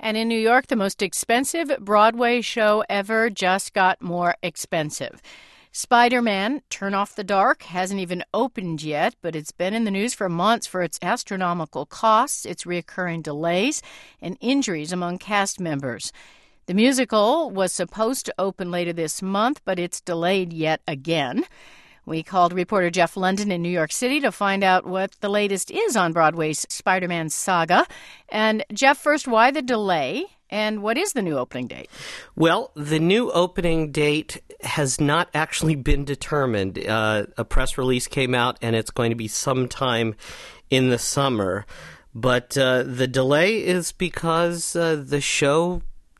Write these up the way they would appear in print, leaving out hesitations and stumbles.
And in New York, the most expensive Broadway show ever just got more expensive. Spider-Man: Turn Off the Dark hasn't even opened yet, but it's been in the news for months for its astronomical costs, its recurring delays, and injuries among cast members. The musical was supposed to open later this month, but it's delayed yet again. We called reporter Jeff London in New York City to find out what the latest is on Broadway's Spider-Man saga. And Jeff, first, why the delay? And what is the new opening date? Well, the new opening date has not actually been determined. A press release came out, and it's going to be sometime in the summer. But the delay is because the show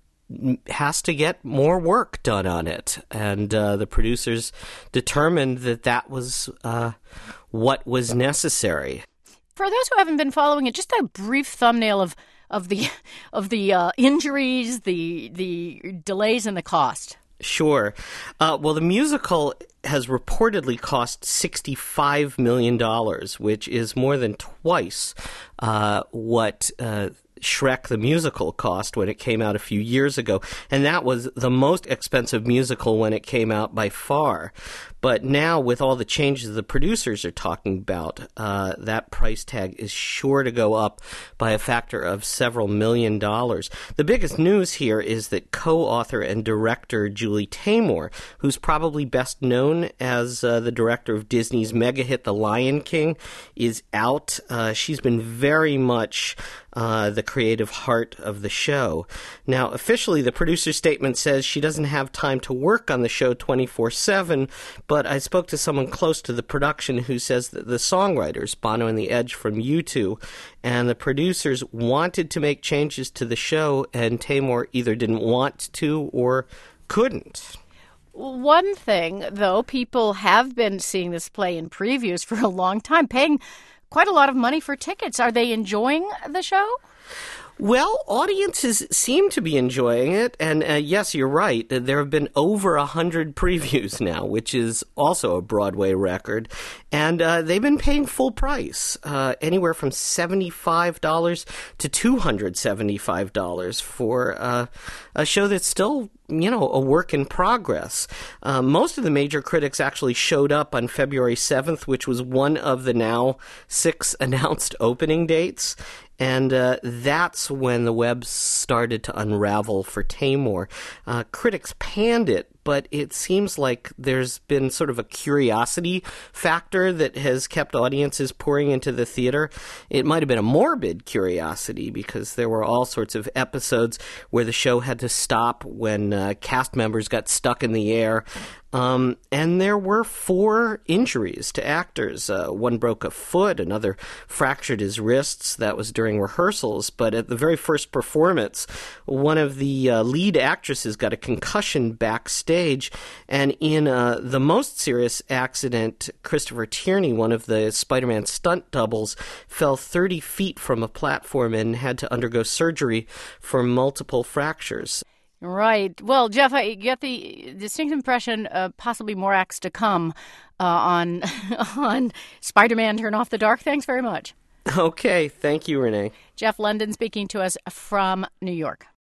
has to get more work done on it. And the producers determined that that was what was necessary. For those who haven't been following it, just a brief thumbnail of the injuries, the delays, and the cost. Sure. Well, the musical has reportedly cost $65 million, which is more than twice what Shrek the Musical cost when it came out a few years ago. And that was the most expensive musical when it came out by far. But now, with all the changes the producers are talking about, that price tag is sure to go up by a factor of several $1 million. The biggest news here is that co-author and director Julie Taymor, who's probably best known as the director of Disney's mega hit The Lion King, is out. She's been very much the creative heart of the show. Now, officially, the producer's statement says she doesn't have time to work on the show 24/7, but I spoke to someone close to the production who says that the songwriters, Bono and the Edge from U2, and the producers wanted to make changes to the show, and Taymor either didn't want to or couldn't. One thing, though, people have been seeing this play in previews for a long time, paying quite a lot of money for tickets. Are they enjoying the show? Well, audiences seem to be enjoying it, and yes, you're right. There have been over 100 previews now, which is also a Broadway record, and they've been paying full price, anywhere from $75 to $275 for a show that's still, a work in progress. Most of the major critics actually showed up on February 7th, which was one of the now 6 announced opening dates. And that's when the web started to unravel for Taymor. Critics panned it, but it seems like there's been sort of a curiosity factor that has kept audiences pouring into the theater. It might have been a morbid curiosity because there were all sorts of episodes where the show had to stop when cast members got stuck in the air. And there were 4 injuries to actors. One broke a foot, another fractured his wrists. That was during rehearsals. But at the very first performance, one of the lead actresses got a concussion backstage. And in the most serious accident, Christopher Tierney, one of the Spider-Man stunt doubles, fell 30 feet from a platform and had to undergo surgery for multiple fractures. Right. Well, Jeff, I get the distinct impression of possibly more acts to come on Spider-Man: Turn Off the Dark. Thanks very much. Okay. Thank you, Renee. Jeff London speaking to us from New York.